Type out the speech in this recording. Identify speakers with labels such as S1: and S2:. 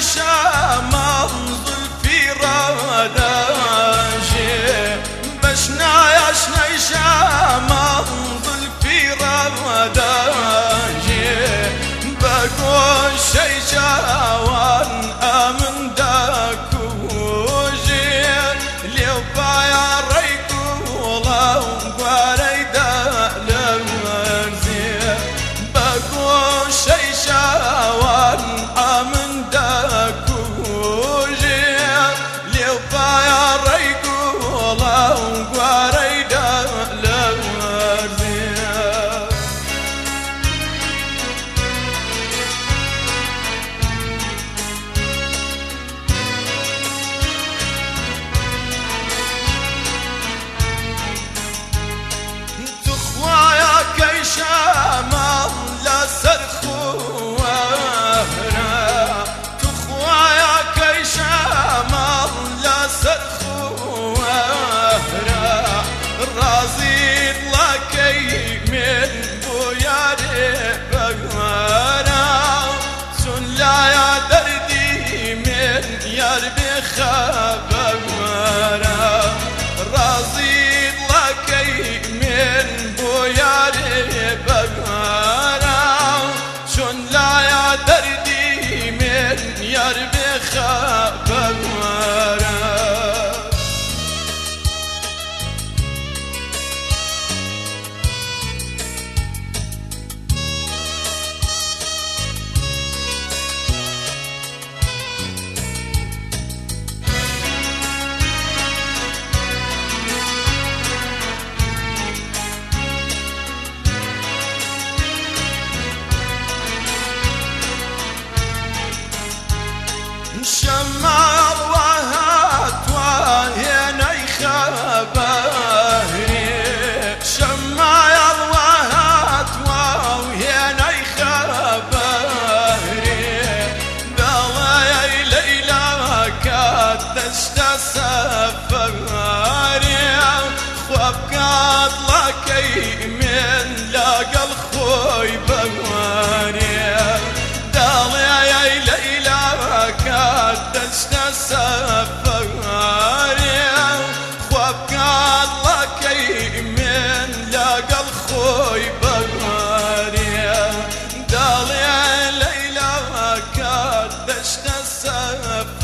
S1: شمال زلفي راداجي بشنا يشنا شمال زلفي راداجي بقول شي جوان امن داكوجي لو بايا ريكولا وقريدا لمرزي بقول شي جوان امن داكوجي لو بايا ريكولا وقريدا لمرزي شمال لا سرخو وهرا تخوايا كي شمال لا سرخو وهرا رازيد لكي من بوياري بغارا سن لا يا دردي من يربي خبغارا رازيد لكي من بوياري بغارا شون لا يا دردي من يربي خبغارا شمال وهات وهني خبهري شمال وهات وهني خبهري بلاي ليلى كدشت سفري خوابكات لكي من لاقى الخوي بغاري دالي ليلى كدشنا سفري خوابكات لكي من لاقى الخوي بغاري دالي ليلى كدشنا سفري